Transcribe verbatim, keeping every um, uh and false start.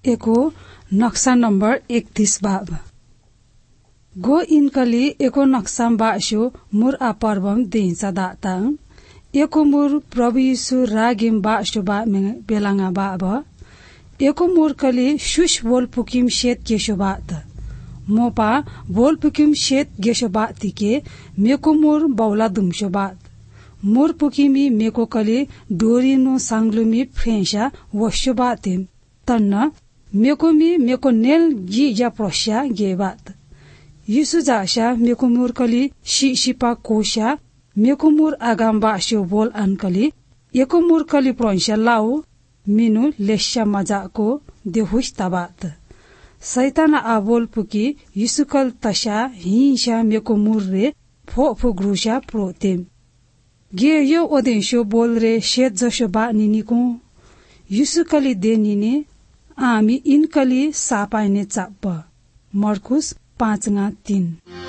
एको नक्सा नंबर इकतीस बाब गो इनकली एको नक्सा बाशो मुर आ पर्वम देहिंसा दाता एको मुर प्रभु यीशु रागिम बाशो बा बेलांगा बाब एको मुर कली शुश बोल पुकिम शेत केशो बात मोपा बोल पुकिम शेत गेशो बात तिके मेको मुर बौला दुमशो बात मुर पुकिमी मेको कली डोरी नो सांगलुमी फ्रेंशा वशो बातिम तन्ना मेको मी मेको नेल गी या प्रोशा गे बात यीशु जाशा मेको मुर कली शी शिपा कोशा मेको मुर आगाम बाशो बोल अनकली एको मुर कली प्रोंशा लाओ मिनु लेशा मजाको देहुश तबात सैतान आबोल पुकी यीशुकल तशा हिंशा मेको मुर रे फो फो ग्रुशा प्रोतेम गे यो ओदेशो बोल रे शेत जसो बा निनिको यीशुकली दे निने आमी इनकली सापाइने चाप मर्कुस पाँच तीन